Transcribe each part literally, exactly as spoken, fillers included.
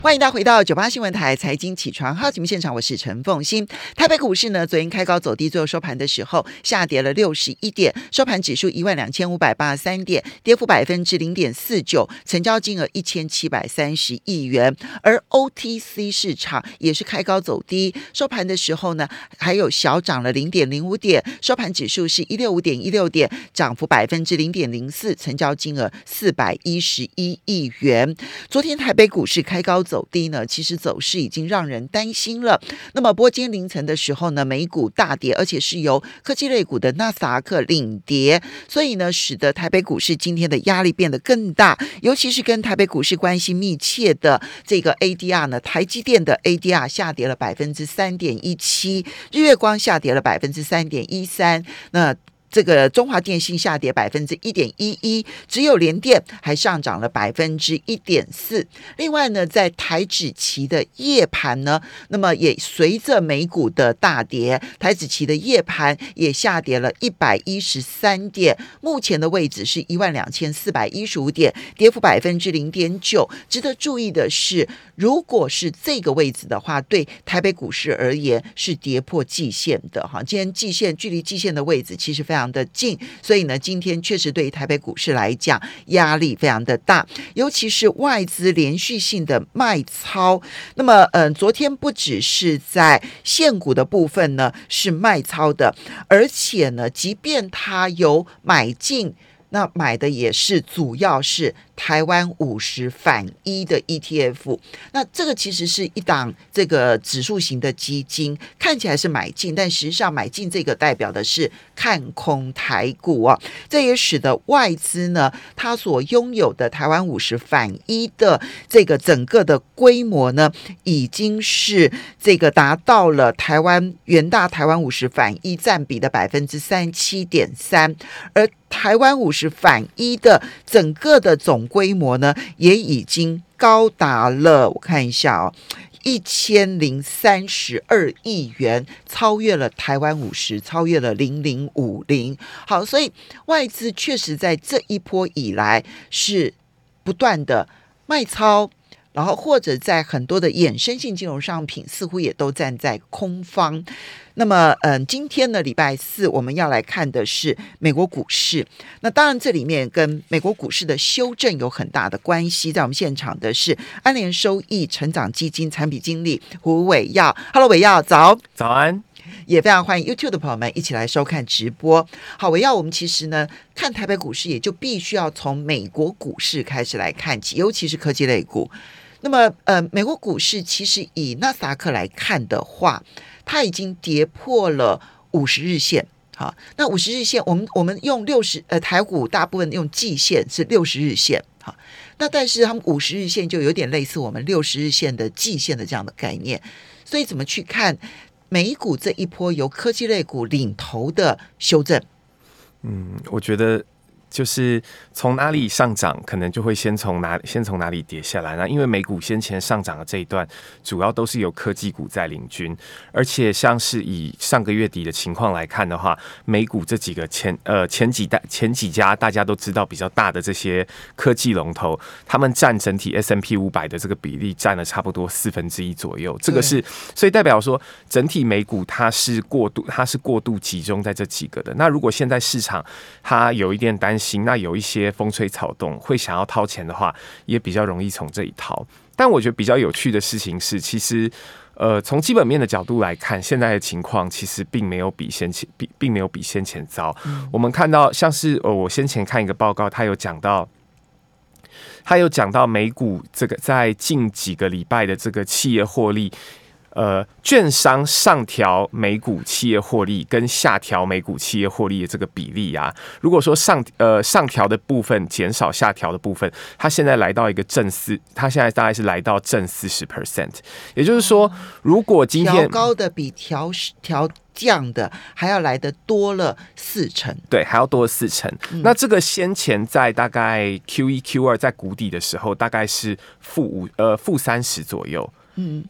欢迎大家回到九八新闻台财经起床号节目现场，我是陈凤馨。台北股市呢，昨天开高走低，最后收盘的时候下跌了六十一点，收盘指数一万两千五百八十三点，跌幅百分之零点四九，成交金额一千七百三十亿元。而 O T C 市场也是开高走低，收盘的时候呢，还有小涨了零点零五点，收盘指数是一六五点一六点，涨幅百分之零点零四，成交金额四百一十一亿元。昨天台北股市开高走低呢，其实走势已经让人担心了。那么，不过今天凌晨的时候呢，美股大跌，而且是由科技类股的纳斯达克领跌，所以呢，使得台北股市今天的压力变得更大。尤其是跟台北股市关系密切的这个 A D R 呢，台积电的 A D R 下跌了百分之三点一七，日月光下跌了百分之三点一三，那这个中华电信下跌百分之一点一一，只有联电还上涨了百分之一点四。另外呢，在台指期的夜盘呢，那么也随着美股的大跌，台指期的夜盘也下跌了一百一十三点，目前的位置是一万两千四百一十五点，跌幅百分之零点九。值得注意的是，如果是这个位置的话，对台北股市而言是跌破季线的哈。今天季线距离季线的位置其实非常的近，所以呢，今天确实对于台北股市来讲压力非常的大，尤其是外资连续性的卖超。那么，嗯、呃，昨天不只是在现股的部分呢是卖超的，而且呢，即便它有买进，那买的也是主要是台湾五十反一的 E T F， 那这个其实是一档这个指数型的基金，看起来是买进，但实际上买进这个代表的是看空台股啊，这也使得外资呢，它所拥有的台湾五十反一的这个整个的规模呢，已经是这个达到了台湾元大台湾五十反一占比的百分之三十七点三，而台湾五十反一的整个的总规模呢，也已经高达了，我看一下哦，一千零三十二亿元，超越了台湾五十，超越了零零五零。好，所以外资确实在这一波以来是不断的卖超，然后或者在很多的衍生性金融商品似乎也都站在空方。那么，嗯，今天呢，礼拜四我们要来看的是美国股市。那当然，这里面跟美国股市的修正有很大的关系。在我们现场的是安联收益成长基金产品经理胡伟耀。Hello， 伟耀，早， 早安。 也非常欢迎 YouTube 的朋友们一起来收看直播。好，伟耀，我们其实呢看台北股市，也就必须要从美国股市开始来看起，尤其是科技类股。那么，呃，美国股市其实以纳斯达克来看的话，它已经跌破了五十日线。好，那五十日线，我们我们用六十呃台股大部分用季线是六十日线。好，那但是他们五十日线就有点类似我们六十日线的季线的这样的概念。所以怎么去看美股这一波由科技类股领头的修正？ 嗯，我觉得就是从哪里上涨，可能就会先从哪先从哪里跌下来。那因为美股先前上涨的这一段，主要都是由科技股在领军，而且像是以上个月底的情况来看的话，美股这几个前呃前几代前几家大家都知道比较大的这些科技龙头，他们占整体 S and P 五百的这个比例占了差不多四分之一左右。这个是所以代表说整体美股它是过度它是过度集中在这几个的。那如果现在市场它有一点担心，那有一些风吹草动会想要掏钱的话，也比较容易从这里掏。但我觉得比较有趣的事情是，其实呃，从基本面的角度来看，现在的情况其实并没有比先前并并没有比先前糟。嗯、我们看到像是呃，我先前看一个报告，它有讲到。他有讲到美股这个在近几个礼拜的这个企业获利，呃，券商上调美股企业获利跟下调美股企业获利的这个比例啊，如果说上呃上调的部分减少下调的部分，它现在来到一个正四，它现在大概是来到正四十 percent， 也就是说，如果今天调高的比调调降的还要来的多了四成， 对，还要多了四成。嗯、那这个先前在大概 Q 一 Q 二在谷底的时候，大概是负五呃负三十左右，嗯，也。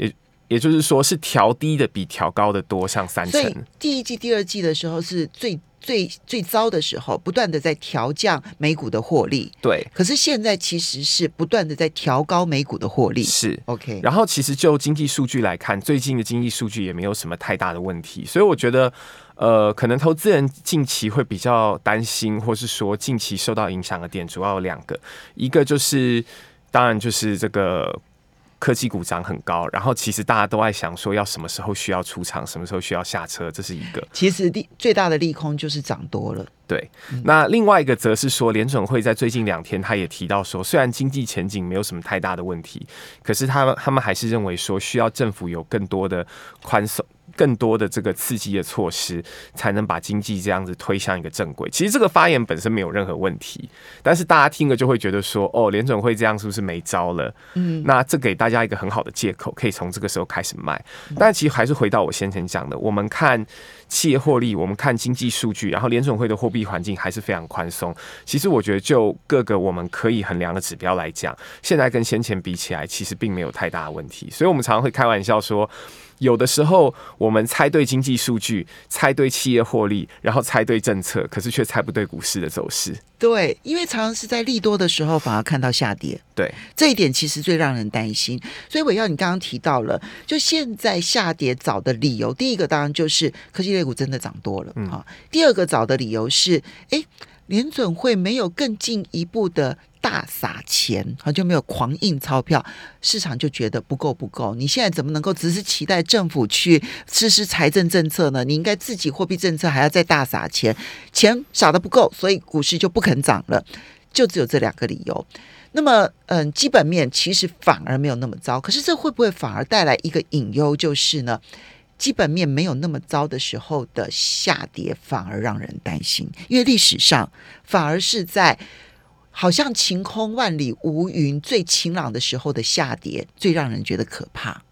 也就是说是调低的比调高的多上三成。 所以第一季第二季的时候是最最最糟的时候，不断的在调降美股的获利。 对， 可是现在其实是不断的在调高美股的获利。 是 OK。 然后其实就经济数据来看，最近的经济数据也没有什么太大的问题，所以我觉得，呃，可能投资人近期会比较担心，或是说近期受到影响的点主要有两个，一个就是当然就是这个。科技股涨很高，然后其实大家都在想说要什么时候需要出场，什么时候需要下车，这是一个。 其实最大的利空就是涨多了。 对，那另外一个则是说，联准会在最近两天他也提到说，虽然经济前景没有什么太大的问题，可是他们他们还是认为说，需要政府有更多的宽松。更多的这个刺激的措施，才能把经济这样子推向一个正轨。其实这个发言本身没有任何问题，但是大家听了就会觉得说，哦，联准会这样是不是没招了？嗯，那这给大家一个很好的借口，可以从这个时候开始卖。但其实还是回到我先前讲的，我们看企业获利，我们看经济数据，然后联准会的货币环境还是非常宽松。其实我觉得就各个我们可以衡量的指标来讲，现在跟先前比起来，其实并没有太大的问题。所以我们常常会开玩笑说，有的时候我们猜对经济数据，猜对企业获利，然后猜对政策，可是却猜不对股市的走势。 对，因为常常是在利多的时候反而看到下跌。 对， 这一点其实最让人担心。所以我要你刚刚提到了，就现在下跌早的理由，第一个当然就是科技类股真的涨多了、嗯、第二个早的理由是，哎，联准会没有更进一步的大撒钱，就没有狂印钞票，市场就觉得不够不够。你现在怎么能够只是期待政府去实施财政政策呢？你应该自己货币政策还要再大撒钱，钱撒的不够，所以股市就不肯涨了，就只有这两个理由。那么，嗯，基本面其实反而没有那么糟，可是这会不会反而带来一个隐忧，就是呢？基本面没有那么糟的时候的下跌，反而让人担心，因为历史上反而是在好像晴空万里无云最晴朗的时候的下跌最让人觉得可怕。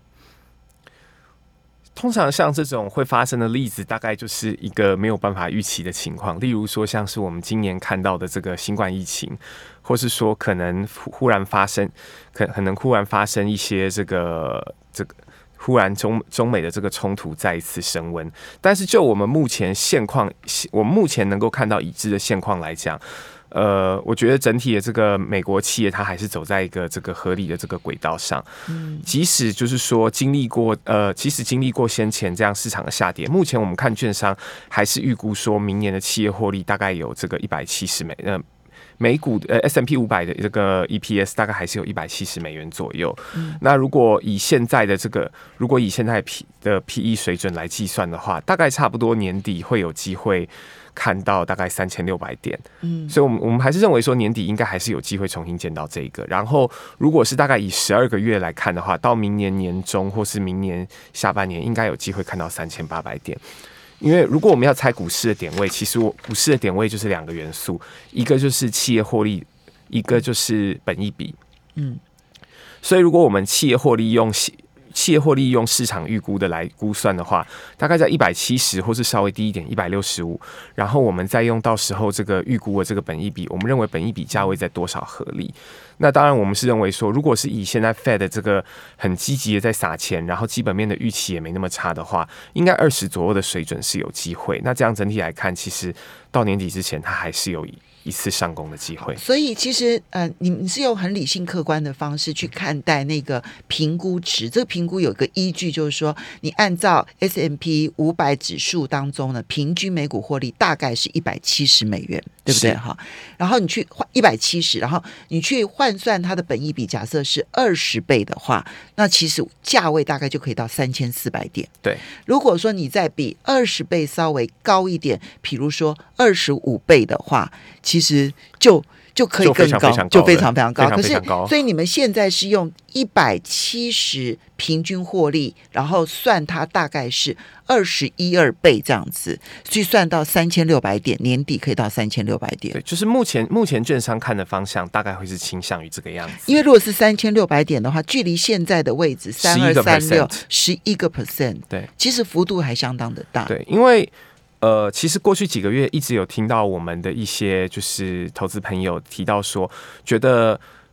通常像这种会发生的例子，大概就是一个没有办法预期的情况，例如说像是我们今年看到的这个新冠疫情，或是说可能忽然发生可可能忽然发生一些这个这个忽然中中美的这个冲突再一次升温。但是就我们目前现况，我们目前能够看到已知的现况来讲，呃，我觉得整体的这个美国企业，它还是走在一个这个合理的这个轨道上。嗯，即使就是说经历过呃，即使经历过先前这样市场的下跌，目前我们看券商还是预估说明年的企业获利大概有这个一百七十美呃。美股呃 S and P 五百的这个 E P S 大概还是有一百七十美元左右。嗯，那如果以现在的这个，如果以现在的 P E 水准来计算的话，大概差不多年底会有机会看到大概三千六百点。嗯，所以我们我们还是认为说年底应该还是有机会重新见到这个。然后如果是大概以十二个月来看的话，到明年年中或是明年下半年应该有机会看到三千八百点。因为如果我们要猜股市的点位，其实我股市的点位就是两个元素，一个就是企业获利，一个就是本益比。嗯，所以如果我们企业获利用企业获利用市场预估的来估算的话，大概在一百七十或是稍微低一点一百六十五，然后我们再用到时候这个预估的这个本益比，我们认为本益比价位在多少合理。那当然我们是认为说，如果是以现在 Fed 的这个很积极的在撒钱，然后基本面的预期也没那么差的话，应该二十左右的水准是有机会。那这样整体来看，其实到年底之前它还是有一次上攻的机会。 所以其实呃，你你是用很理性客观的方式去看待那个评估值，这个评估有一个依据，就是说你按照 S and P 五百指数当中呢，平均每股获利大概是一百七十美元，对不对哈？然后你去换一百七十，然后你去换算它的本益比，假设是二十倍的话，那其实价位大概就可以到三千四百点。 对， 如果说你再比二十倍稍微高一点，比如说二十五倍的话，其实就就可以更高，就非常非常高。可是，所以你们现在是用一百七十平均获利，然后算它大概是二十一二倍这样子，去算到三千六百点，年底可以到三千六百点。 对，就是目前目前券商看的方向，大概会是倾向于这个样子。 因为如果是三千六百点的话，距离现在的位置三二三六十一个 percent， 对，其实幅度还相当的大。 对，因为。呃，其实过去几个月一直有听到我们的一些就是投资朋友提到说，觉得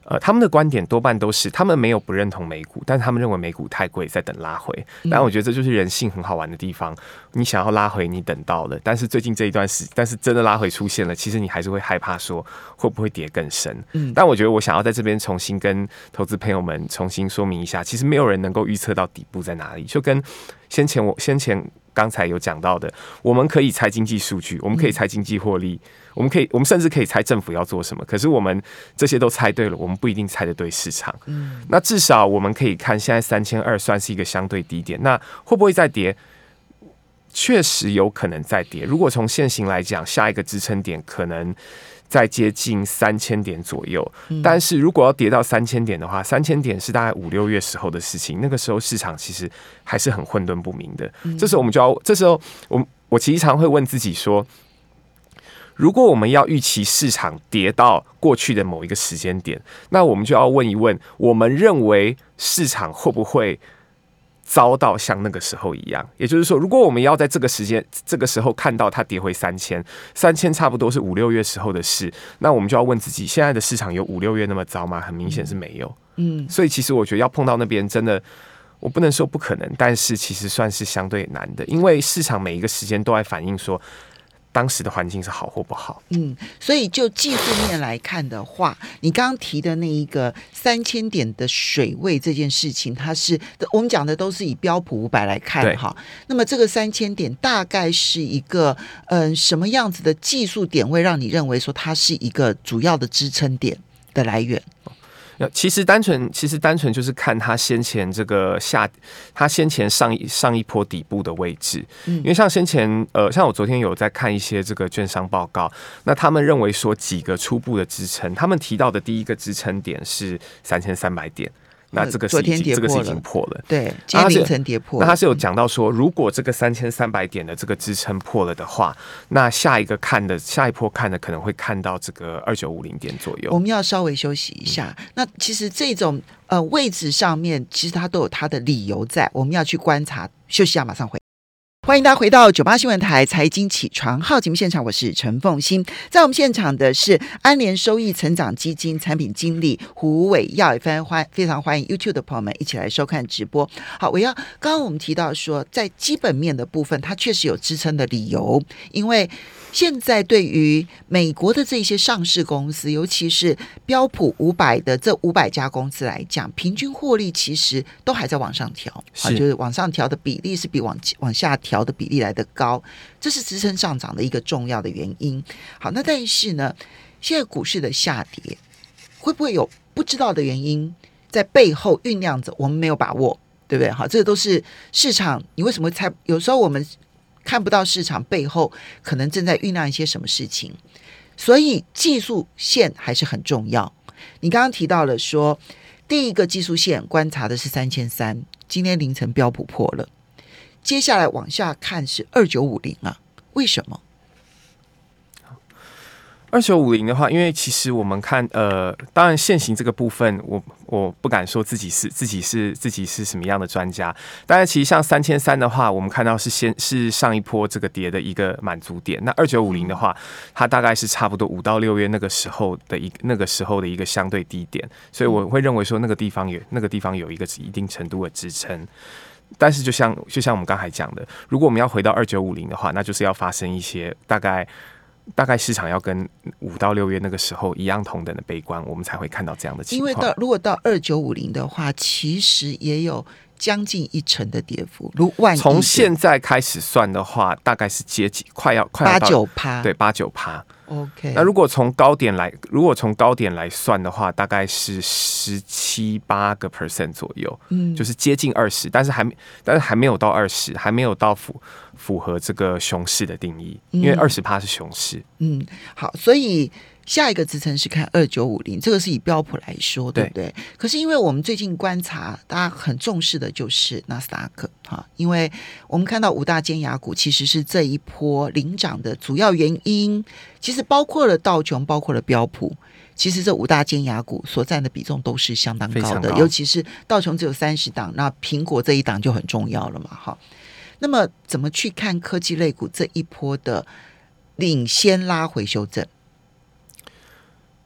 呃，他们的观点多半都是他们没有不认同美股，但是他们认为美股太贵，在等拉回。但我觉得这就是人性很好玩的地方，你想要拉回，你等到了，但是最近这一段时，但是真的拉回出现了，其实你还是会害怕说会不会跌更深。嗯，但我觉得我想要在这边重新跟投资朋友们重新说明一下，其实没有人能够预测到底部在哪里，就跟先前我先前刚才有讲到的，我们可以猜经济数据，我们可以猜经济获利。我们可以，我们甚至可以猜政府要做什么，可是我们这些都猜对了，我们不一定猜得对市场。嗯，那至少我们可以看，现在三千二算是一个相对低点，那会不会再跌？确实有可能再跌。如果从现行来讲，下一个支撑点可能在接近三千点左右，嗯，但是如果要跌到三千点的话，三千点是大概五六月时候的事情，那个时候市场其实还是很混沌不明的。嗯，这时候我们就要，这时候我我其实常会问自己说，如果我们要预期市场跌到过去的某一个时间点，那我们就要问一问，我们认为市场会不会遭到像那个时候一样？也就是说，如果我们要在这个时间、这个时候看到它跌回三千，三千差不多是五六月时候的事，那我们就要问自己，现在的市场有五六月那么糟吗？很明显是没有。嗯，所以其实我觉得要碰到那边，真的我不能说不可能，但是其实算是相对难的，因为市场每一个时间都在反映说当时的环境是好或不好。 嗯，所以就技术面来看的话，你刚刚提的那一个三千点的水位这件事情，它是我们讲的都是以标普五百来看哈。那么这个三千点大概是一个嗯、呃、什么样子的技术点位，让你认为说它是一个主要的支撑点的来源？ 其实单纯，其实单纯就是看他先前这个下，他先前上一上一波底部的位置。嗯，因为像先前，呃，像我昨天有在看一些这个券商报告，那他们认为说几个初步的支撑，他们提到的第一个支撑点是三千三百点。那这个是已经这个是已经破了， 对，今天凌晨跌破了。 那他是有讲到说，如果这个三千三百点的这个支撑破了的话，那下一个看的下一波看的可能会看到这个二九五零点左右。 我们要稍微休息一下。嗯、那其实这种呃位置上面，其实它都有它的理由在，我们要去观察。休息一下，马上回。欢迎大家回到九八新闻台财经起床号节目现场，我是陈凤馨。在我们现场的是安联收益成长基金产品经理胡伟耀，也非常欢非常欢迎 YouTube 的朋友们一起来收看直播。好，伟耀，刚刚我们提到说，在基本面的部分，它确实有支撑的理由，因为现在对于美国的这些上市公司，尤其是标普五百的这五百家公司来讲，平均获利其实都还在往上调，是就是往上调的比例是比往往下调的比例来得高，这是支撑上涨的一个重要的原因。好，那但是呢，现在股市的下跌会不会有不知道的原因在背后酝酿着，我们没有把握，对不对？好，这个都是市场，你为什么会猜？有时候我们看不到市场背后可能正在酝酿一些什么事情，所以技术线还是很重要。你刚刚提到了说，第一个技术线观察的是三千三，今天凌晨标普破了，接下来往下看是二九五零啊，为什么？ 二九五零的话，因为其实我们看，呃，当然现行这个部分，我我不敢说自己是自己是自己是什么样的专家。当然，其实像三千三的话，我们看到是先是上一波这个跌的一个满足点。那二九五零的话，它大概是差不多五到六月那个时候的一那个时候的一个相对低点，所以我会认为说那个地方有那个地方有一个一定程度的支撑。但是就像就像我们刚才讲的，如果我们要回到二九五零的话，那就是要发生一些大概。大概市场要跟五到六月那个时候一样同等的悲观，我们才会看到这样的情况。 因为到如果到二九五零的话，其实也有将近一成的跌幅。如万亿从现在开始算的话，大概是接近快要快要八九趴， 对，八九趴。 OK， 那如果从高点来，如果从高点来算的话，大概是十七八个 percent 左右，嗯，就是接近二十，但是还但是还没有到二十，还没有到符符合这个熊市的定义，因为二十趴是熊市。 嗯，好，所以下一个支撑是看二九五零，这个是以标普来说，对不对？对。可是因为我们最近观察，大家很重视的就是纳斯达克哈，因为我们看到五大尖牙股其实是这一波领涨的主要原因。其实包括了道琼，包括了标普，其实这五大尖牙股所占的比重都是相当高的，高尤其是道琼只有三十档，那苹果这一档就很重要了嘛，哈。那么怎么去看科技类股这一波的领先拉回修正？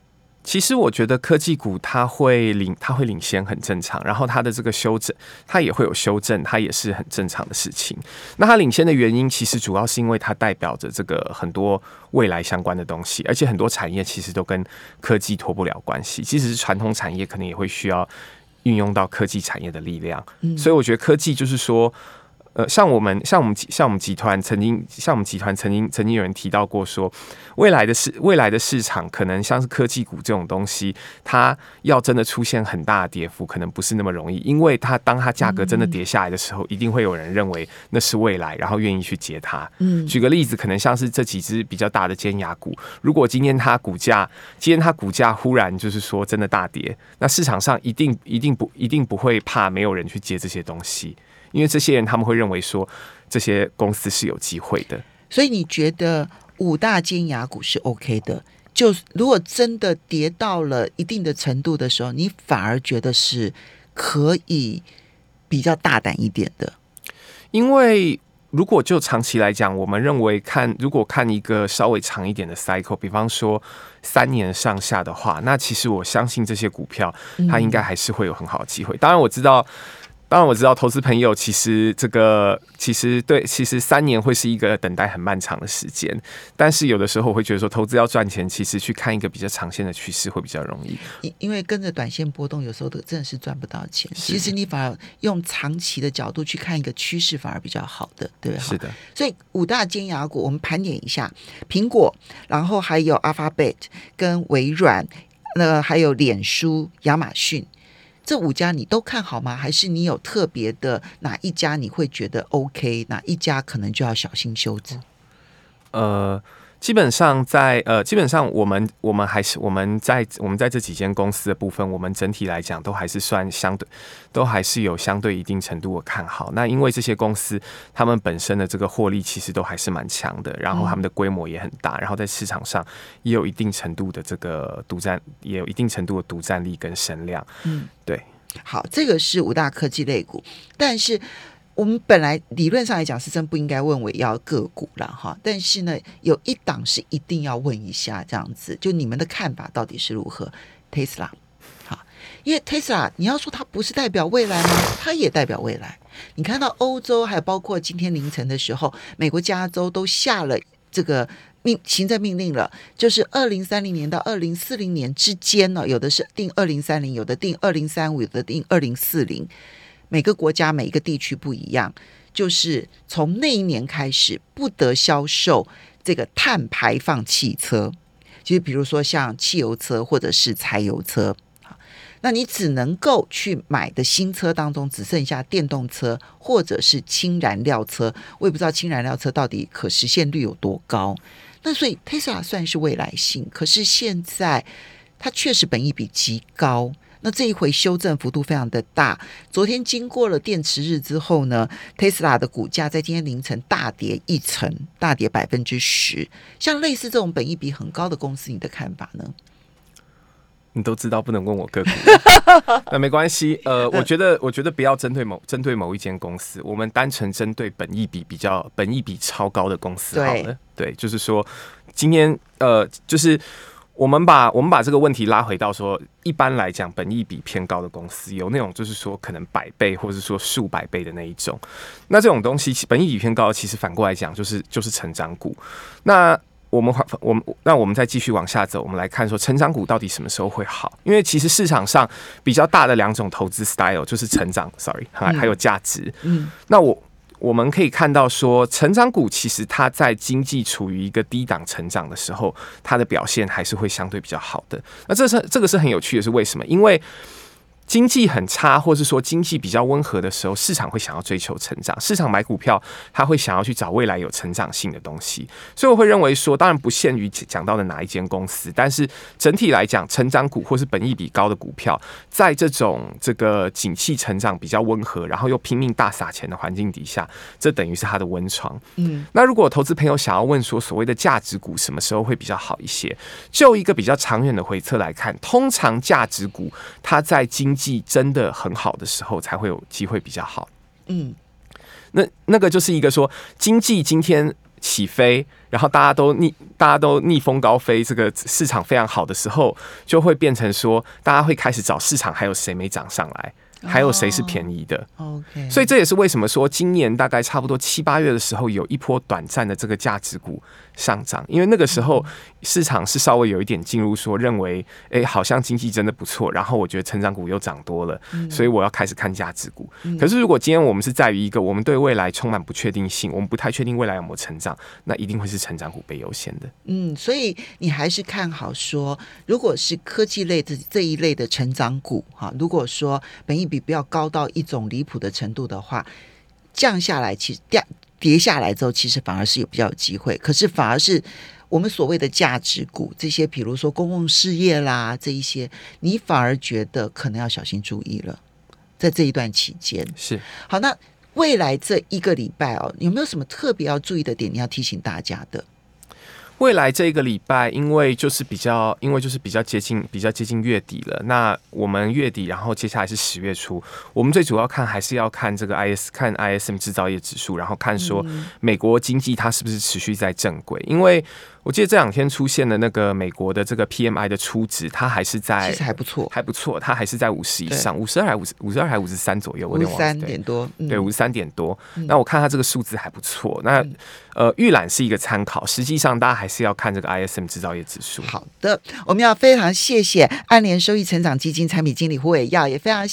其实我觉得科技股它会领它会领先很正常，然后它的这个修正它也会有修正，它也是很正常的事情。那它领先的原因其实主要是因为它代表着这个很多未来相关的东西，而且很多产业其实都跟科技脱不了关系，即使是传统产业可能也会需要运用到科技产业的力量。嗯，所以我觉得科技就是说呃，像我们像我们像我们集团曾经像我们集团曾经曾经有人提到过说，未来的市未来的市场可能像是科技股这种东西，它要真的出现很大的跌幅，可能不是那么容易，因为它当它价格真的跌下来的时候，一定会有人认为那是未来，然后愿意去接它。嗯，举个例子，可能像是这几只比较大的尖牙股，如果今天它股价今天它股价忽然就是说真的大跌，那市场上一定一定不一定不会怕没有人去接这些东西。因为这些人他们会认为说这些公司是有机会的， 所以你觉得五大尖牙股是 OK 的？就如果真的跌到了一定的程度的时候，你反而觉得是可以比较大胆一点的？ 因为如果就长期来讲，我们认为看如果看一个稍微长一点的 cycle， 比方说三年上下的话，那其实我相信这些股票它应该还是会有很好的机会。当然我知道。当然我知道投资朋友其实这个其实对其实三年会是一个等待很漫长的时间，但是有的时候我会觉得说投资要赚钱，其实去看一个比较长线的趋势会比较容易。 因为跟着短线波动，有时候真的是赚不到钱。其实你反而用长期的角度去看一个趋势，反而比较好的，对不对？ 是的。 所以五大尖牙股，我们盘点一下：苹果，然后还有 Alphabet 跟微软，那还有脸书、亚马逊。这五家你都看好吗？还是你有特别的哪一家你会觉得 OK， 哪一家可能就要小心修正？ 呃，基本上在呃，基本上我们我们还是我们在我们在这几间公司的部分，我们整体来讲都还是算相对，都还是有相对一定程度的看好。那因为这些公司他们本身的这个获利其实都还是蛮强的，然后他们的规模也很大，然后在市场上也有一定程度的这个独占，也有一定程度的独占力跟声量。嗯，对。 好，这个是五大科技类股，但是我们本来理论上来讲是真不应该问尾要个股啦哈，但是呢，有一档是一定要问一下，这样子，就你们的看法到底是如何 ？Tesla， 好，因为 Tesla 你要说它不是代表未来吗？它也代表未来。你看到欧洲，还有包括今天凌晨的时候，美国加州都下了这个。命行政命令了，就是二零三零年到二零四零年之间呢，有的是定二零三零，有的定二零三五，有的定二零四零。每个国家每一个地区不一样，就是从那一年开始不得销售这个碳排放汽车，就是比如说像汽油车或者是柴油车。那你只能够去买的新车当中只剩下电动车或者是氢燃料车，我也不知道氢燃料车到底可实现率有多高。那所以 Tesla 算是未来性，可是现在它确实本益比极高，那这一回修正幅度非常的大。昨天经过了电池日之后呢， Tesla 的股价在今天凌晨大跌一成，大跌百分之十。像类似这种本益比很高的公司，你的看法呢？ 你都知道不能问我个股，那没关系。呃，我觉得，我觉得不要针对某针对某一间公司，我们单纯针对本益比比较本益比超高的公司好了。对，对，就是说，今天呃，就是我们把我们把这个问题拉回到说，一般来讲，本益比偏高的公司有那种就是说可能百倍或者说数百倍的那一种。那这种东西本益比偏高，其实反过来讲就是就是成长股。那我们我们那我们再继续往下走，我们来看说成长股到底什么时候会好？因为其实市场上比较大的两种投资 style 就是成长 ，sorry， 还还有价值。嗯，那我我们可以看到说，成长股其实它在经济处于一个低档成长的时候，它的表现还是会相对比较好的。那这是这个是很有趣的，是为什么？因为经济很差，或是说经济比较温和的时候，市场会想要追求成长。市场买股票，他会想要去找未来有成长性的东西。所以我会认为说，当然不限于讲到的哪一间公司，但是整体来讲，成长股或是本益比高的股票，在这种这个景气成长比较温和，然后又拼命大撒钱的环境底下，这等于是它的温床。嗯，那如果投资朋友想要问说，所谓的价值股什么时候会比较好一些？就一个比较长远的回测来看，通常价值股它在经济真的很好的时候才会有机会比较好。嗯，那那个就是一个说经济今天起飞，然后大家都逆大家都逆风高飞，这个市场非常好的时候，就会变成说，大家会开始找市场还有谁没涨上来。还有谁是便宜的、 oh, okay. 所以这也是为什么说今年大概差不多七八月的时候有一波短暂的这个价值股上涨，因为那个时候市场是稍微有一点进入说认为哎、欸，好像经济真的不错，然后我觉得成长股又涨多了、嗯、所以我要开始看价值股、嗯、可是如果今天我们是在于一个我们对未来充满不确定性，我们不太确定未来有没有成长，那一定会是成长股被优先的。 嗯，所以你还是看好说如果是科技类的这一类的成长股，如果说本益比不要高到一种离谱的程度的话，降下来其实跌跌下来之后其实反而是有比较有机会，可是反而是我们所谓的价值股这些比如说公共事业啦这一些，你反而觉得可能要小心注意了，在这一段期间。 是。 好，那未来这一个礼拜哦，有没有什么特别要注意的点你要提醒大家的？ 未来这个礼拜，因为就是比较，因为就是比较接近，比较接近月底了。那我们月底，然后接下来是十月初，我们最主要看还是要看这个 I S 看 I S M 制造业指数，然后看说美国经济它是不是持续在正轨。因为我记得这两天出现的那个美国的这个 P M I 的初值，它还是在其实还不错， 还不错，它还是在五十以上，五十二还五十五十二还五十三左右， 五十三点多， 嗯、对，五十三点多。嗯、那我看它这个数字还不错。那、嗯、呃，预览是一个参考，实际上大家还是要看这个 I S M 制造业指数。 好的，我们要非常谢谢安联收益成长基金产品经理胡伟耀，也非常谢